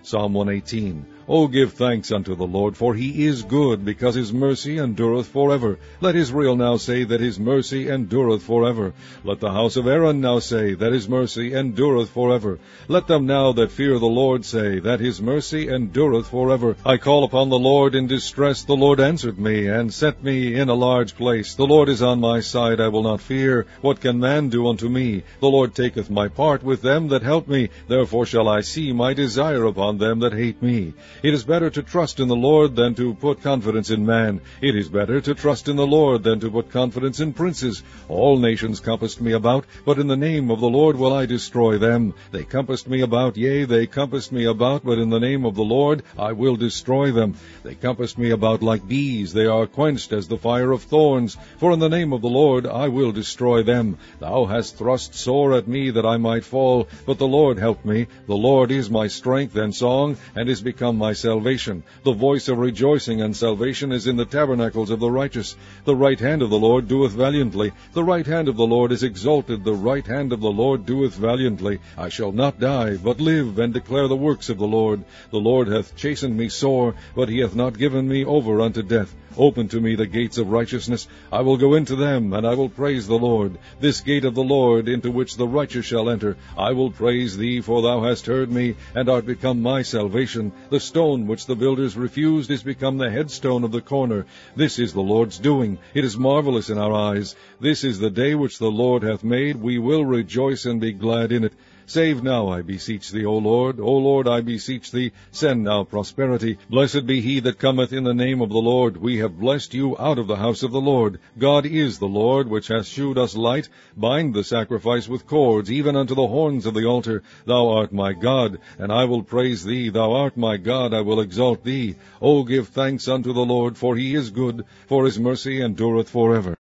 Psalm 118. O give thanks unto the Lord, for he is good, because his mercy endureth forever. Let Israel now say that his mercy endureth forever. Let the house of Aaron now say that his mercy endureth forever. Let them now that fear the Lord say that his mercy endureth forever. I call upon the Lord in distress. The Lord answered me, and set me in a large place. The Lord is on my side. I will not fear. What can man do unto me? The Lord taketh my part with them that help me. Therefore shall I see my desire upon them that hate me. It is better to trust in the Lord than to put confidence in man. It is better to trust in the Lord than to put confidence in princes. All nations compassed me about, but in the name of the Lord will I destroy them. They compassed me about, yea, they compassed me about, but in the name of the Lord I will destroy them. They compassed me about like bees, they are quenched as the fire of thorns. For in the name of the Lord I will destroy them. Thou hast thrust sore at me that I might fall, but the Lord helped me. The Lord is my strength and song, and is become my salvation. The voice of rejoicing and salvation is in the tabernacles of the righteous. The right hand of the Lord doeth valiantly. The right hand of the Lord is exalted. The right hand of the Lord doeth valiantly. I shall not die, but live, and declare the works of the Lord. The Lord hath chastened me sore, but he hath not given me over unto death. Open to me the gates of righteousness. I will go into them, and I will praise the Lord. This gate of the Lord, into which the righteous shall enter. I will praise thee, for thou hast heard me, and art become my salvation. The stone which the builders refused is become the headstone of the corner. This is the Lord's doing. It is marvelous in our eyes. This is the day which the Lord hath made. We will rejoice and be glad in it. Save now, I beseech thee, O Lord. O Lord, I beseech thee, send now prosperity. Blessed be he that cometh in the name of the Lord. We have blessed you out of the house of the Lord. God is the Lord, which hath shewed us light. Bind the sacrifice with cords, even unto the horns of the altar. Thou art my God, and I will praise thee. Thou art my God, I will exalt thee. O give thanks unto the Lord, for he is good, for his mercy endureth forever.